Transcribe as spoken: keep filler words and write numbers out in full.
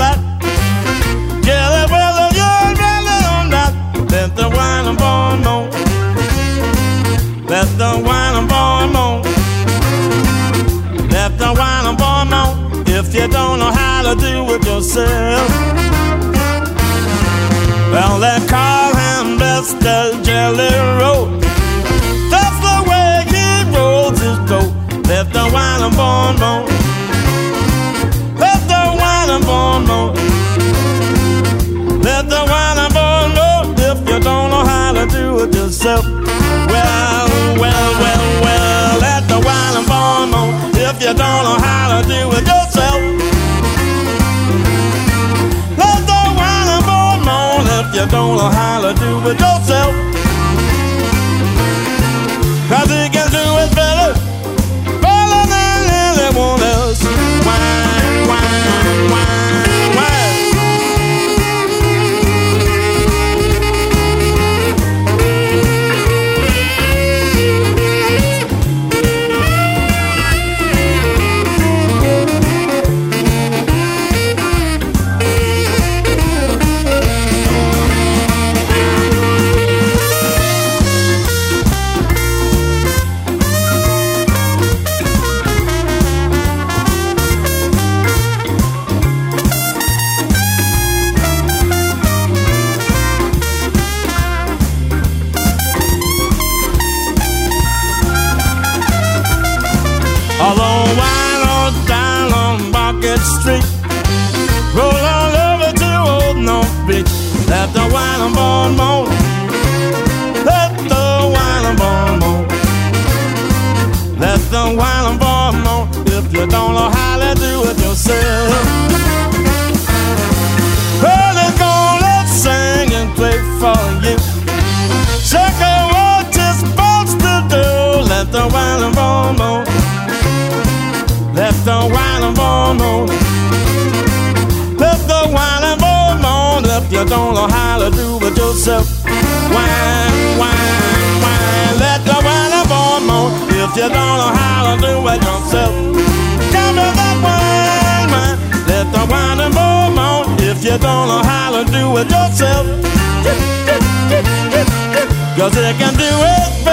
that. Jelly whether you're jelly or not. Let the wine and boy know. Let the wine and boy know. Let the wine and boy know. If you don't know how to do it yourself, well, they call him Mister Jelly Roll. That's the way he rolls his dough. Let the wine and boy know. Let the wine and boy know. Let the wine and boy know. If you don't know how to do it yourself, well, well, well, well, let the wine and boy know. If you don't know how to do it yourself, let the wine and boy know. If you don't know how to do it yourself, 'cause he can do it better, better than anyone else. Wine, wine, wine, wine. Although wine on down on Market Street, roll on over to Old North Beach. Let the wine and boy know. Let the wine and boy know. Let the wine and boy know. If you don't know how to do it yourself, well, it's gonna sing and play for you. Check out what you're supposed to do. Let the wine and boy know. Let the wine and boy know. Let the wine and boy know. If you don't know how to do it yourself, wine, wine, wine. Let the wine and boy know. If you don't know how to do it yourself, come to that wine, wine. Let the wine and boy know. If you don't know how to do it yourself, 'cause they can do it better